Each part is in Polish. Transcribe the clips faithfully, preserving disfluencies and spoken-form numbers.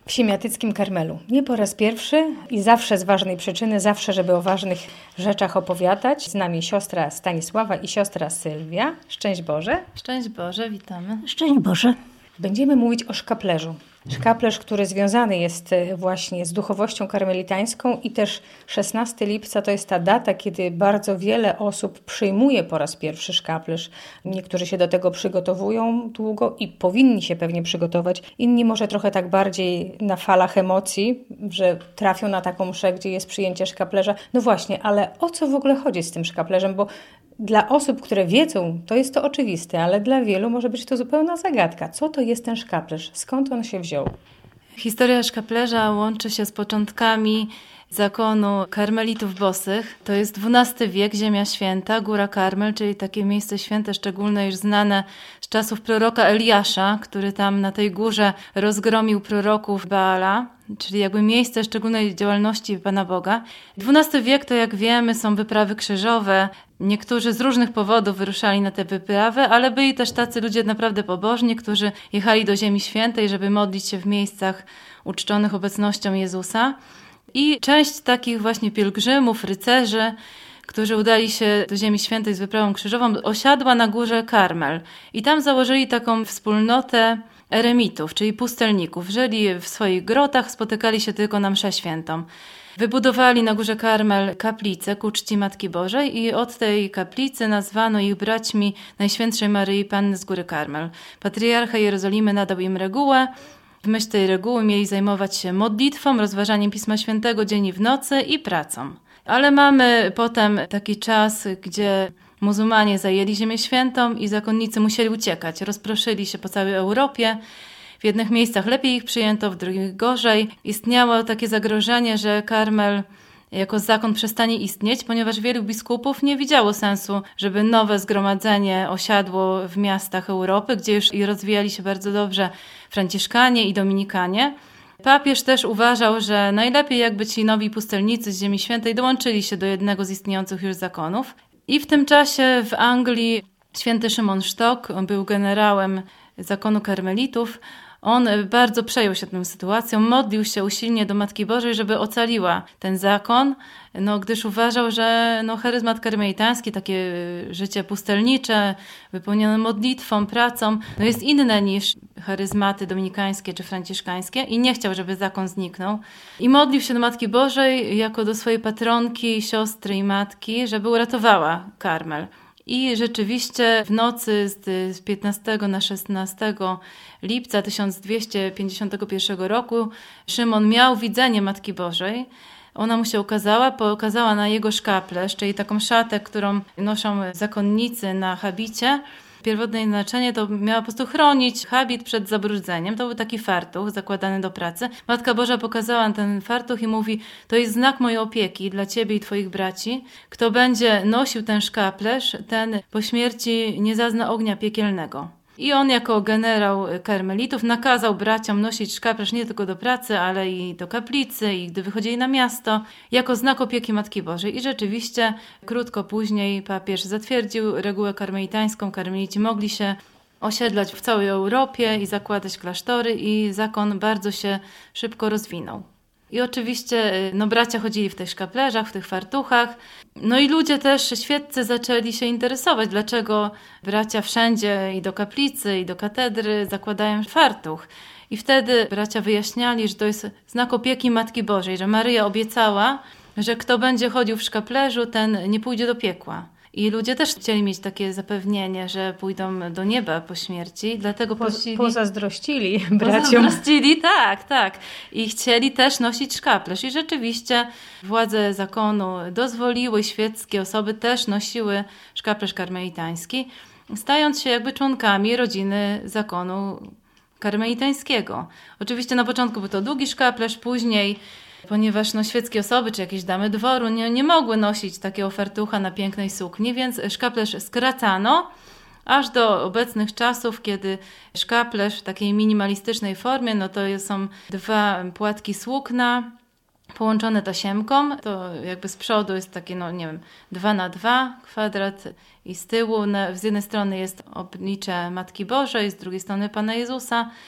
w siemiatyckim Karmelu. Nie po raz pierwszy i zawsze z ważnej przyczyny, zawsze, żeby o ważnych rzeczach opowiadać. Z nami siostra Stanisława i siostra Sylwia. Szczęść Boże. Szczęść Boże, witamy. Szczęść Boże. Będziemy mówić o szkaplerzu. Szkaplerz, który związany jest właśnie z duchowością karmelitańską i też szesnastego lipca to jest ta data, kiedy bardzo wiele osób przyjmuje po raz pierwszy szkaplerz. Niektórzy się do tego przygotowują długo i powinni się pewnie przygotować. Inni może trochę tak bardziej na falach emocji, że trafią na taką mszę, gdzie jest przyjęcie szkaplerza. No właśnie, ale o co w ogóle chodzi z tym szkaplerzem? Bo dla osób, które wiedzą, to jest to oczywiste, ale dla wielu może być to zupełna zagadka. Co to jest ten szkaplerz? Skąd on się wziął? Historia szkaplerza łączy się z początkami zakonu karmelitów bosych. To jest dwunasty wiek, Ziemia Święta, Góra Karmel, czyli takie miejsce święte szczególne, już znane z czasów proroka Eliasza, który tam na tej górze rozgromił proroków Baala, czyli jakby miejsce szczególnej działalności Pana Boga. dwunasty wiek to, jak wiemy, są wyprawy krzyżowe. Niektórzy z różnych powodów wyruszali na te wyprawy, ale byli też tacy ludzie naprawdę pobożni, którzy jechali do Ziemi Świętej, żeby modlić się w miejscach uczczonych obecnością Jezusa. I część takich właśnie pielgrzymów, rycerzy, którzy udali się do Ziemi Świętej z wyprawą krzyżową, osiadła na górze Karmel. I tam założyli taką wspólnotę eremitów, czyli pustelników. Żyli w swoich grotach, spotykali się tylko na mszę świętą. Wybudowali na górze Karmel kaplicę ku czci Matki Bożej i od tej kaplicy nazwano ich braćmi Najświętszej Maryi Panny z Góry Karmel. Patriarcha Jerozolimy nadał im regułę. W myśl tej reguły mieli zajmować się modlitwą, rozważaniem Pisma Świętego dzień i w nocy i pracą. Ale mamy potem taki czas, gdzie muzułmanie zajęli Ziemię Świętą i zakonnicy musieli uciekać. Rozproszyli się po całej Europie. W jednych miejscach lepiej ich przyjęto, w drugich gorzej. Istniało takie zagrożenie, że Karmel jako zakon przestanie istnieć, ponieważ wielu biskupów nie widziało sensu, żeby nowe zgromadzenie osiadło w miastach Europy, gdzie już i rozwijali się bardzo dobrze franciszkanie i dominikanie. Papież też uważał, że najlepiej jakby ci nowi pustelnicy z Ziemi Świętej dołączyli się do jednego z istniejących już zakonów. I w tym czasie w Anglii święty Szymon Sztok, on był generałem zakonu karmelitów. On bardzo przejął się tą sytuacją, modlił się usilnie do Matki Bożej, żeby ocaliła ten zakon, no, gdyż uważał, że no, charyzmat karmelitański, takie życie pustelnicze, wypełnione modlitwą, pracą, no, jest inne niż charyzmaty dominikańskie czy franciszkańskie i nie chciał, żeby zakon zniknął. I modlił się do Matki Bożej jako do swojej patronki, siostry i matki, żeby uratowała Karmel. I rzeczywiście w nocy z piętnastego na szesnastego lipca tysiąc dwieście pięćdziesiątego pierwszego roku Szymon miał widzenie Matki Bożej. Ona mu się ukazała, pokazała na jego szkaplerz, czyli taką szatę, którą noszą zakonnicy na habicie. Pierwotne znaczenie to miała po prostu chronić habit przed zabrudzeniem. To był taki fartuch zakładany do pracy. Matka Boża pokazała ten fartuch i mówi: to jest znak mojej opieki dla ciebie i twoich braci. Kto będzie nosił ten szkaplerz, ten po śmierci nie zazna ognia piekielnego. I on jako generał karmelitów nakazał braciom nosić szkaplerz nie tylko do pracy, ale i do kaplicy, i gdy wychodzili na miasto, jako znak opieki Matki Bożej. I rzeczywiście krótko później papież zatwierdził regułę karmelitańską. Karmelici mogli się osiedlać w całej Europie i zakładać klasztory i zakon bardzo się szybko rozwinął. I oczywiście no, bracia chodzili w tych szkaplerzach, w tych fartuchach. No i ludzie też, świeccy, zaczęli się interesować, dlaczego bracia wszędzie i do kaplicy, i do katedry zakładają fartuch. I wtedy bracia wyjaśniali, że to jest znak opieki Matki Bożej, że Maryja obiecała, że kto będzie chodził w szkaplerzu, ten nie pójdzie do piekła. I ludzie też chcieli mieć takie zapewnienie, że pójdą do nieba po śmierci, dlatego po, prosili... Pozazdrościli braciom. Pozazdrościli, tak, tak. I chcieli też nosić szkaplerz. I rzeczywiście władze zakonu dozwoliły, świeckie osoby też nosiły szkaplerz karmelitański, stając się jakby członkami rodziny zakonu karmelitańskiego. Oczywiście na początku był to długi szkaplerz, później... Ponieważ no, świeckie osoby czy jakieś damy dworu nie, nie mogły nosić takiego fartucha na pięknej sukni, więc szkaplerz skracano aż do obecnych czasów, kiedy szkaplerz w takiej minimalistycznej formie, no to są dwa płatki sukna połączone tasiemką. To jakby z przodu jest takie, no nie wiem, dwa na dwa kwadrat i z tyłu na, z jednej strony jest oblicze Matki Bożej, z drugiej strony Pana Jezusa.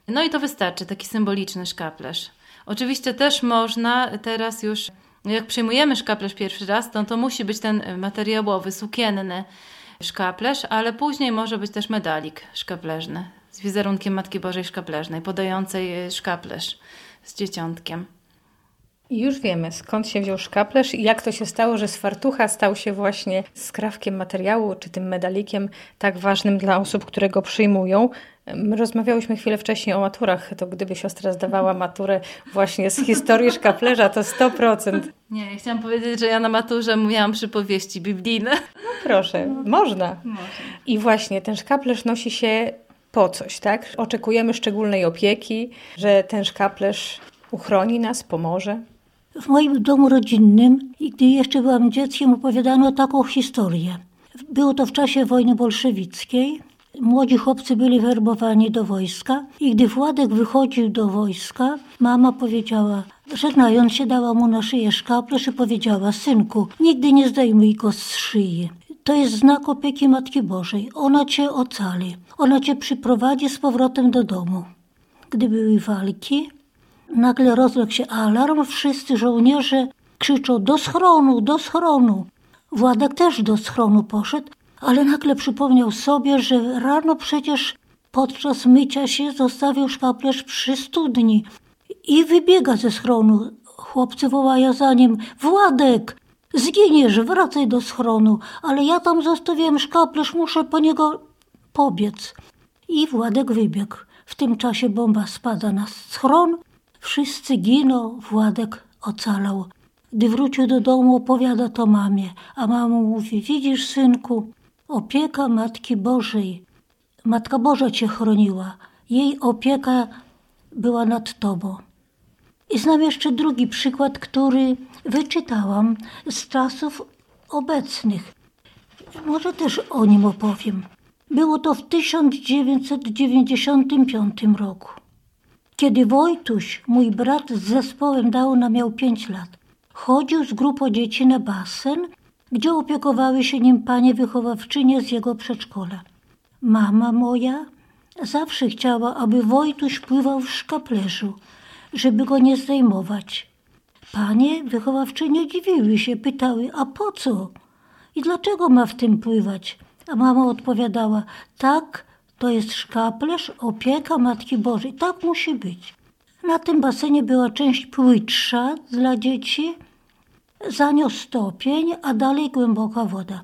No i to wystarczy, taki symboliczny szkaplerz. Oczywiście też można teraz już, jak przyjmujemy szkaplerz pierwszy raz, to, to musi być ten materiałowy, sukienny szkaplerz, ale później może być też medalik szkaplerzny z wizerunkiem Matki Bożej Szkaplerznej, podającej szkaplerz z dzieciątkiem. I już wiemy, skąd się wziął szkaplerz i jak to się stało, że z fartucha stał się właśnie skrawkiem materiału, czy tym medalikiem tak ważnym dla osób, które go przyjmują. My rozmawiałyśmy chwilę wcześniej o maturach, to gdyby siostra zdawała maturę właśnie z historii szkaplerza, to sto procent. Nie, ja chciałam powiedzieć, że ja na maturze mówiłam przypowieści biblijne. No proszę, można. można. I właśnie ten szkaplerz nosi się po coś, tak? Oczekujemy szczególnej opieki, że ten szkaplerz uchroni nas, pomoże. W moim domu rodzinnym, i gdy jeszcze byłam dzieckiem, opowiadano taką historię. Było to w czasie wojny bolszewickiej. Młodzi chłopcy byli werbowani do wojska i gdy Władek wychodził do wojska, mama powiedziała, żegnając się, dała mu na szyję szkaplerz i powiedziała: synku, nigdy nie zdejmuj go z szyi. To jest znak opieki Matki Bożej. Ona cię ocali. Ona cię przyprowadzi z powrotem do domu. Gdy były walki, nagle rozległ się alarm. Wszyscy żołnierze krzyczą: do schronu, do schronu. Władek też do schronu poszedł, ale nagle przypomniał sobie, że rano przecież podczas mycia się zostawił szkaplerz przy studni i wybiega ze schronu. Chłopcy wołają za nim: Władek, zginiesz, wracaj do schronu, ale ja tam zostawiłem szkaplerz, muszę po niego pobiec. I Władek wybiegł. W tym czasie bomba spada na schron, wszyscy giną, Władek ocalał. Gdy wrócił do domu, opowiada to mamie, a mama mówi: widzisz, synku, opieka Matki Bożej. Matka Boża cię chroniła. Jej opieka była nad tobą. I znam jeszcze drugi przykład, który wyczytałam z czasów obecnych. Może też o nim opowiem. Było to w tysiąc dziewięćset dziewięćdziesiątym piątym roku. Kiedy Wojtuś, mój brat z zespołem Downa, miał pięć lat, chodził z grupą dzieci na basen, gdzie opiekowały się nim panie wychowawczynie z jego przedszkola. Mama moja zawsze chciała, aby Wojtuś pływał w szkaplerzu, żeby go nie zdejmować. Panie wychowawczynie dziwiły się, pytały: a po co? I dlaczego ma w tym pływać? A mama odpowiadała: tak, to jest szkaplerz, opieka Matki Bożej, tak musi być. Na tym basenie była część płytsza dla dzieci, za nią stopień, a dalej głęboka woda.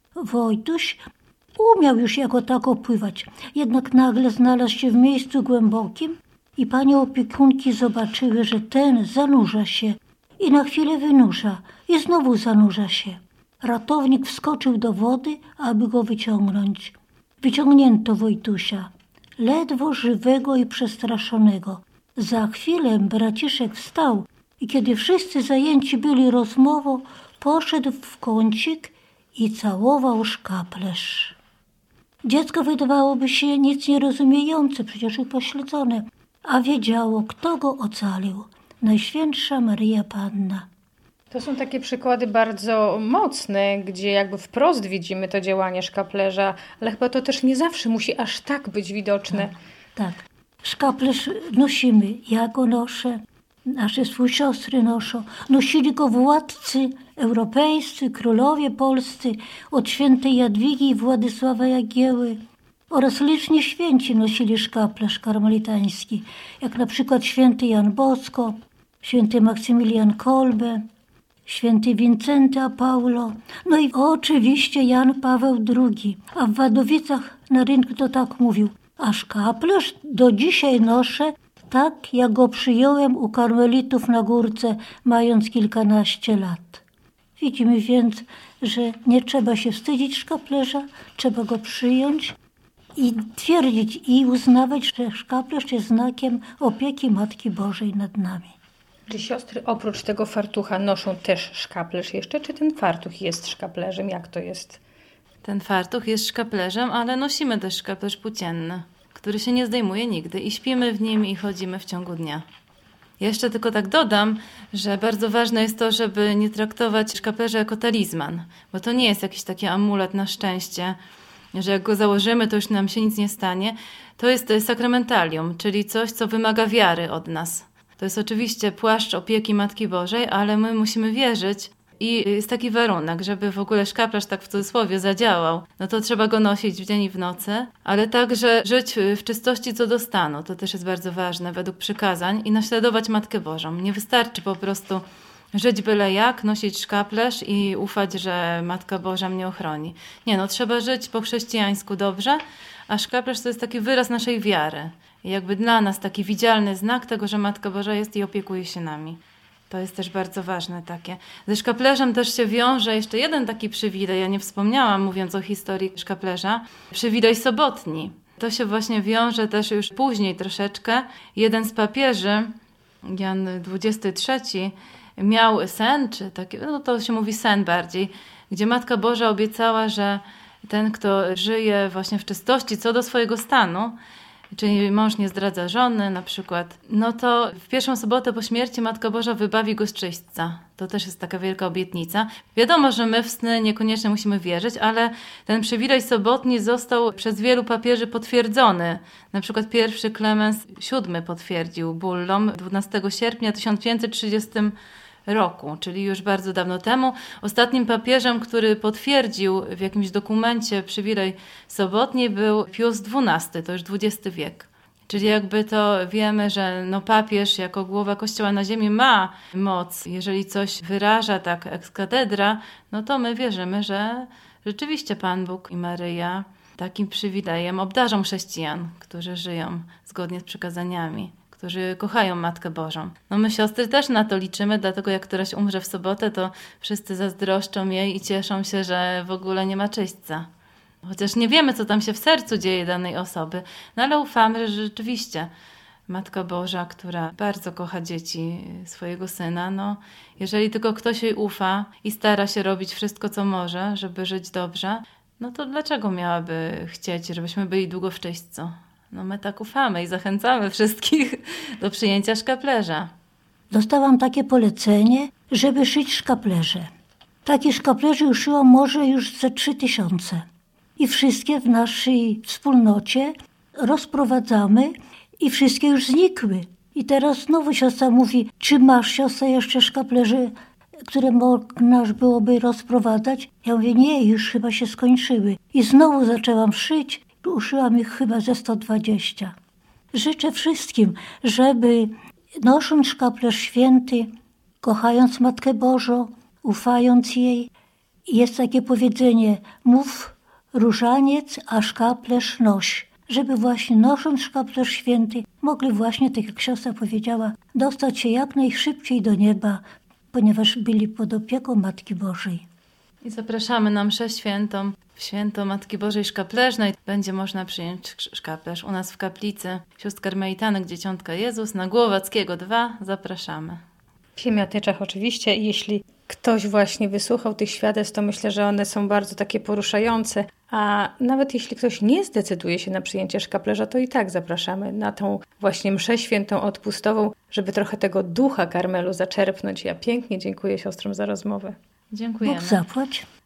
Wojtuś umiał już jako tako pływać, jednak nagle znalazł się w miejscu głębokim i panie opiekunki zobaczyły, że ten zanurza się i na chwilę wynurza i znowu zanurza się. Ratownik wskoczył do wody, aby go wyciągnąć. Wyciągnięto Wojtusia, ledwo żywego i przestraszonego. Za chwilę braciszek wstał i kiedy wszyscy zajęci byli rozmową, poszedł w kącik i całował szkaplerz. Dziecko wydawałoby się nic nie rozumiejące, przecież upośledzone, a wiedziało, kto go ocalił. Najświętsza Maryja Panna. To są takie przykłady bardzo mocne, gdzie jakby wprost widzimy to działanie szkaplerza, ale chyba to też nie zawsze musi aż tak być widoczne. Tak, tak. Szkaplerz nosimy. Ja go noszę, nasze swój siostry noszą. Nosili go władcy europejscy, królowie polscy, od świętej Jadwigi i Władysława Jagieły. Oraz liczni święci nosili szkaplerz karmelitański, jak na przykład święty Jan Bosko, święty Maksymilian Kolbe, święty Wincenty a Paulo, no i oczywiście Jan Paweł drugi. A w Wadowicach na rynku to tak mówił: a szkaplerz do dzisiaj noszę tak, jak go przyjąłem u karmelitów na górce, mając kilkanaście lat. Widzimy więc, że nie trzeba się wstydzić szkaplerza, trzeba go przyjąć i twierdzić i uznawać, że szkaplerz jest znakiem opieki Matki Bożej nad nami. Czy siostry oprócz tego fartucha noszą też szkaplerz jeszcze, czy ten fartuch jest szkaplerzem? Jak to jest? Ten fartuch jest szkaplerzem, ale nosimy też szkaplerz płócienny, który się nie zdejmuje nigdy i śpimy w nim i chodzimy w ciągu dnia. Jeszcze tylko tak dodam, że bardzo ważne jest to, żeby nie traktować szkaplerza jako talizman, bo to nie jest jakiś taki amulet na szczęście, że jak go założymy, to już nam się nic nie stanie. To jest sakramentalium, czyli coś, co wymaga wiary od nas. To jest oczywiście płaszcz opieki Matki Bożej, ale my musimy wierzyć. I jest taki warunek, żeby w ogóle szkaplerz tak w cudzysłowie zadziałał, no to trzeba go nosić w dzień i w nocy, ale także żyć w czystości co do stanu, to też jest bardzo ważne według przykazań i naśladować Matkę Bożą. Nie wystarczy po prostu żyć byle jak, nosić szkaplerz i ufać, że Matka Boża mnie ochroni. Nie, no trzeba żyć po chrześcijańsku dobrze, a szkaplerz to jest taki wyraz naszej wiary. I jakby dla nas taki widzialny znak tego, że Matka Boża jest i opiekuje się nami. To jest też bardzo ważne takie. Ze szkaplerzem też się wiąże jeszcze jeden taki przywilej, ja nie wspomniałam mówiąc o historii szkaplerza, przywilej sobotni. To się właśnie wiąże też już później troszeczkę. Jeden z papieży, Jan dwudziesty trzeci, miał sen, czy taki, no to się mówi sen bardziej, gdzie Matka Boża obiecała, że ten, kto żyje właśnie w czystości co do swojego stanu, czyli mąż nie zdradza żony na przykład, no to w pierwszą sobotę po śmierci Matka Boża wybawi go z czyśćca. To też jest taka wielka obietnica. Wiadomo, że my w sny niekoniecznie musimy wierzyć, ale ten przywilej sobotni został przez wielu papieży potwierdzony. Na przykład pierwszy Klemens siódmy potwierdził bullą dwunastego sierpnia tysiąc pięćset trzydziestego roku, czyli już bardzo dawno temu. Ostatnim papieżem, który potwierdził w jakimś dokumencie przywilej sobotni, był Pius dwunasty, to już dwudziesty wiek. Czyli jakby to wiemy, że no papież jako głowa Kościoła na ziemi ma moc. Jeżeli coś wyraża tak ex cathedra, no to my wierzymy, że rzeczywiście Pan Bóg i Maryja takim przywilejem obdarzą chrześcijan, którzy żyją zgodnie z przykazaniami, którzy kochają Matkę Bożą. No my siostry też na to liczymy, dlatego jak któraś umrze w sobotę, to wszyscy zazdroszczą jej i cieszą się, że w ogóle nie ma czyśćca. Chociaż nie wiemy, co tam się w sercu dzieje danej osoby, no ale ufamy, że rzeczywiście Matka Boża, która bardzo kocha dzieci swojego syna, no jeżeli tylko ktoś jej ufa i stara się robić wszystko, co może, żeby żyć dobrze, no to dlaczego miałaby chcieć, żebyśmy byli długo w czyśćcu? No my tak ufamy i zachęcamy wszystkich do przyjęcia szkaplerza. Dostałam takie polecenie, żeby szyć szkaplerze. Takich szkaplerzy już szyłam może już ze trzy tysiące. I wszystkie w naszej wspólnocie rozprowadzamy i wszystkie już znikły. I teraz znowu siostra mówi, czy masz siostra jeszcze szkaplerzy, które można byłoby rozprowadzać? Ja mówię, nie, już chyba się skończyły. I znowu zaczęłam szyć. Uszyłam ich chyba ze sto dwadzieścia. Życzę wszystkim, żeby nosząc szkaplerz święty, kochając Matkę Bożą, ufając jej, jest takie powiedzenie, mów różaniec, a szkaplerz noś. Żeby właśnie nosząc szkaplerz święty, mogli właśnie, tak jak siostra powiedziała, dostać się jak najszybciej do nieba, ponieważ byli pod opieką Matki Bożej. I zapraszamy na mszę świętą, w święto Matki Bożej Szkapleżnej. Będzie można przyjąć szkaplerz u nas w kaplicy sióstr karmelitanek Dzieciątka Jezus na Głowackiego dwa. Zapraszamy. W Siemiatyczach oczywiście. I jeśli ktoś właśnie wysłuchał tych świadectw, to myślę, że one są bardzo takie poruszające. A nawet jeśli ktoś nie zdecyduje się na przyjęcie szkaplerza, to i tak zapraszamy na tą właśnie mszę świętą odpustową, żeby trochę tego ducha karmelu zaczerpnąć. Ja pięknie dziękuję siostrom za rozmowę. Dziękujemy. Bóg zapłać.